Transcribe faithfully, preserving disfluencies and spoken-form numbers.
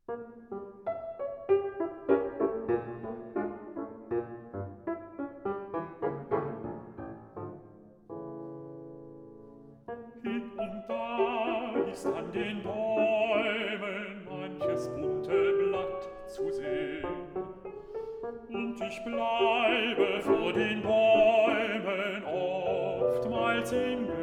Hie und da ist an den Bäumen manches bunte Blatt zu sehen. Und ich bleibe vor den Bäumen oftmals im